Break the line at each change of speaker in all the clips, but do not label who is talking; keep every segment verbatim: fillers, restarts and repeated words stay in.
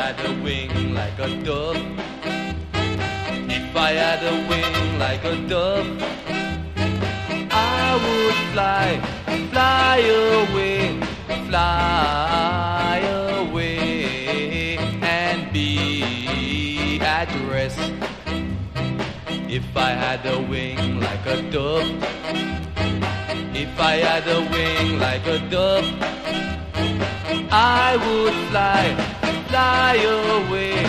had a wing like a dove, if I had a wing like a dove, I would fly, fly away, fly away and be at rest. If I had a wing like a dove, if I had a wing like a dove, I would fly, fly away,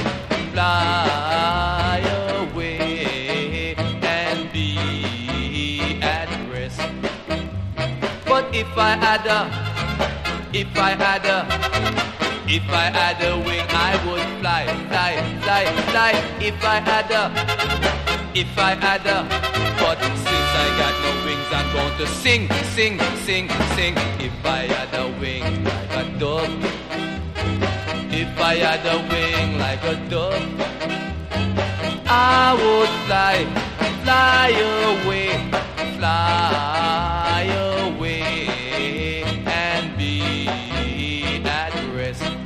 fly away and be at rest. But if I had a, if I had a, if I had a wing, I would fly, fly, fly, fly. If I had a, if I had a, but since I got no wings, I'm going to sing, sing, sing, sing. If I had a wing like a dove, if I had a wing like a dove, I would fly, fly